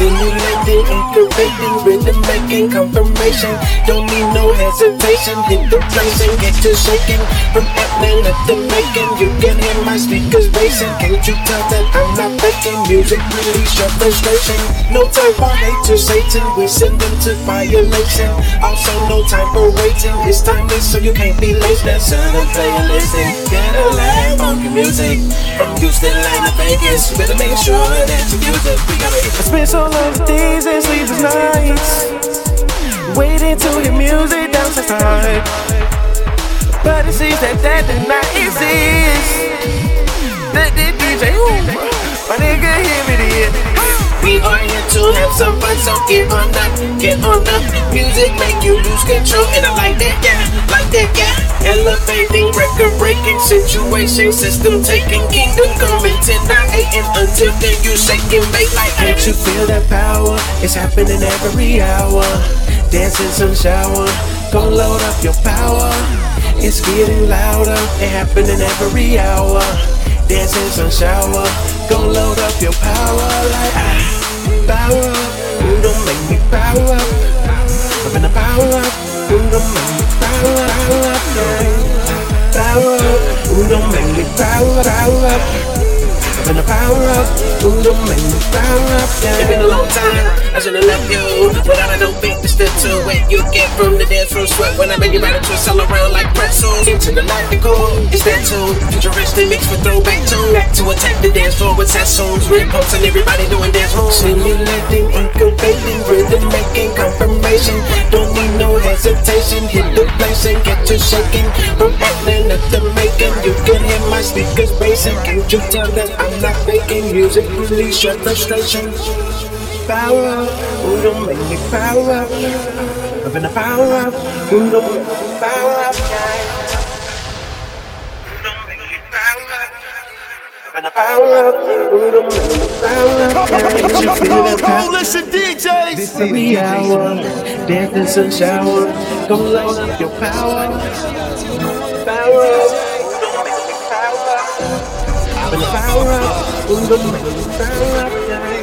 Stimulating, incubating, rhythm making, confirmation. Don't need no hesitation. Hit the place and get to shaking. From Atlanta to Macon, you can hear my speakers racing. Can't you tell that I'm not faking? Music release your frustration. No time for hate to Satan. We send them to violation. Also no time for waiting. It's timeless, so you can't be late. That's on the playlist. Get a live funky music from Houston, Atlanta, Vegas. You better make sure that you use it. We gotta I spent so long days and sleepless nights waiting to hear music downstairs, but it seems that did not exist. The DJ, my nigga, hear me then. We are here to have some fun, so get on up, get on up. Music make you lose control, and I like that, yeah, like that, yeah. Elevating, record-breaking situation, system taking, kingdom coming, 10, 9, 8, and until then you shaking, bake like. Can't you feel that power? It's happening every hour. Dancing some shower, gon' load up your power. It's getting louder, it happening every hour. Dancing some shower, gon' load up your power like power up. You don't make me power up. I'm in the power up. You don't make me power up, yeah. Power up. You don't make me power up. I'm in the power up. You don't make me power up, yeah. It's been a long time, I should've left you without a dope beat to stick to it. You get from the dance floor sweat when I make you ride to twist all around like pretzels. Into the light and cool, it's that too. Futuristic mix with throwback too. Back to attack the dance floor with sassoons. Red pumps and everybody doing dance moves. Stimulating, incubating, rhythm making, confirmation. Don't need no hesitation. Hit the place and get to shaking. From Atlanta to Macon, you can hear my speakers racing. Can't you tell that I'm not faking? Music release your frustration. Power up, who don't make me power up? I'm in the power up, who don't make me power up? Who don't make me power up? I'm in the power up, who don't make me power up? Can't you feel that power? Coalition DJs. This every hour, dance in some shower, go load up your power. Power up, who don't make me power up? I'm in the power up, who don't make me power up?